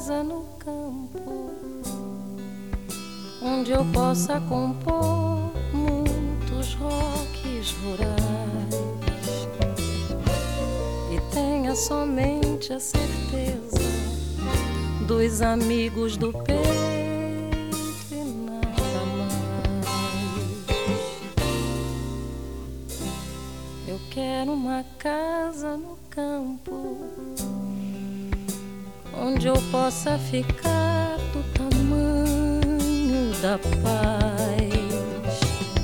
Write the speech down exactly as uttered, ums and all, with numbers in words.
casa no campo, onde eu possa compor muitos rocks rurais e tenha somente a certeza dos amigos do peito e nada mais. Eu quero uma casa no campo, onde eu possa ficar do tamanho da paz